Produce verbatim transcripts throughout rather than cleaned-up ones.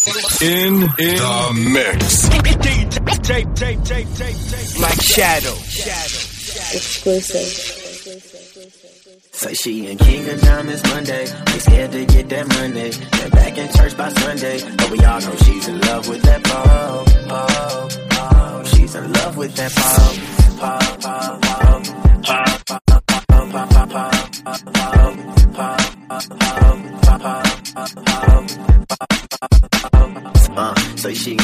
In, in the mix. Black Shadow. Exclusive. Say she and King of Diamonds Monday. Ain't scared to get that money. They're back in church by Sunday. But we all know she's in love with that Paul. Paul, Paul. She's in love with that Paul. Paul, Paul, Paul. Paul, Paul, Paul, Paul, Paul, Paul, Paul, Paul, Uh, say she,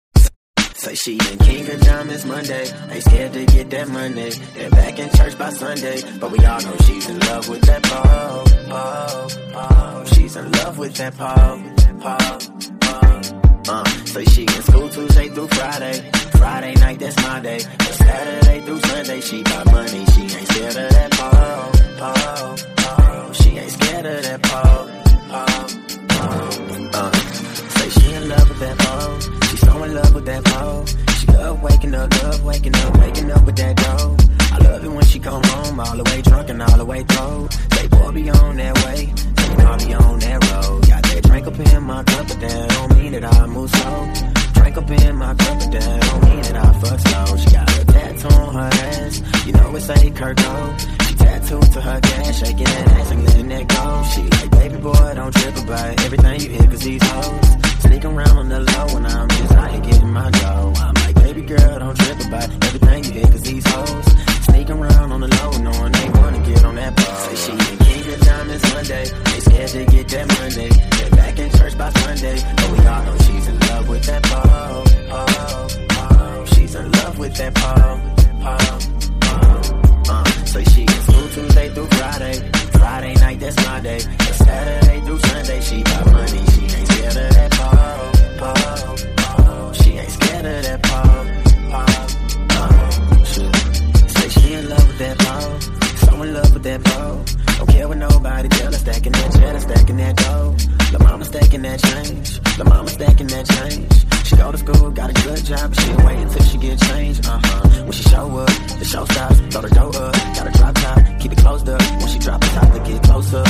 say she and King of Diamonds Monday. Ain't scared to get that money. They're back in church by Sunday. But we all know she's in love with that Paul. Paul, Paul. She's in love with that Paul. Paul, Paul. Uh, say she in school Tuesday through Friday. Friday night, that's my day. But Saturday through Sunday, she got money. She ain't scared of that Paul. Paul, Paul. She ain't scared of that Paul. Paul, Paul. Uh, say she in love with that Paul. She's so in love with that Paul. She love waking up, love waking up, waking up with that dough. I love it when she come home all the way drunk and all the way through. Say boy be on that way, say I'll be on that road. Got that drink up in my cup, but that don't mean that I move slow. Drink up in my cup, but that don't mean that I fuck slow. She got a tattoo on her ass, you know it say Kurt Cole. She tattooed to her gas, shaking that ass and letting that go. She like, baby boy, don't trip about everything you hear, cause these hoes sneak around on the low when I'm just out here getting my dough. I'm like, baby girl, don't trip about everything you hear, cause these hoes sneak around on the low knowing they wanna get on that ball. Say she and King of Diamonds Monday. They scared to get that Monday. They're back in church by Sunday. But we all know she's in love with that Paul. Paul, Paul. She's in love with that Paul. Paul, Paul. Uh, say she in school Tuesday through Friday. Friday night, that's my day. But Saturday through Sunday, she got money. She ain't scared of that Paul. Paul, Paul. She ain't scared of that Paul. Paul, Paul. Shit. Say she in love with that Paul. So in love with that Paul. Don't care what nobody tell her. Stacking that cheddar, stacking that dough. La mama stacking that change. La mama stacking that change. She go to school, got a good job, but she'll wait until she get changed. Uh-huh. When she show up, the show stops. Throw the door up. Got a drop top, keep it closed up. When she drop the top, to get closer.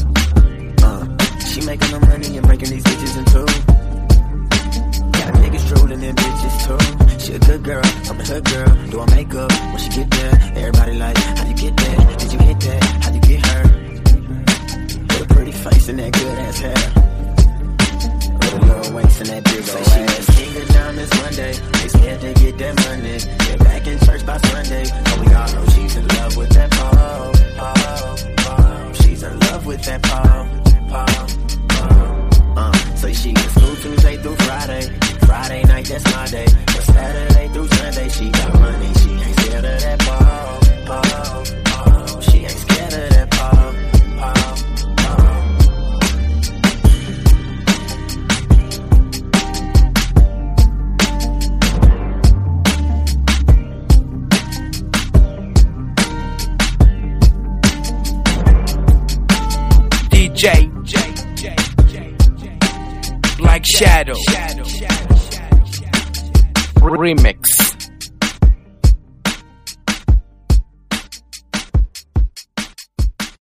Uh, she making the money and breaking these bitches in two. Got niggas drooling in bitches too. She a good girl, I'm a hood girl. Do I make up when she get there? Everybody like, how you get there? Did you hit that? How you get her? With a pretty face and that good ass hair. With a little waist and that big old ass. She is King of Diamonds Monday. They scared to get that money. They're back in church by Sunday. But we all know she's in love with that Paul. Paul, Paul. She's in love with that Paul. Paul, Paul. Uh, say she in school Tuesday through Friday. Friday night, that's my day. But Saturday through Sunday, she got money. She ain't scared of that Paul. Paul, Paul. She ain't scared of that Paul. Paul, Paul. D J Black Shadow Remix.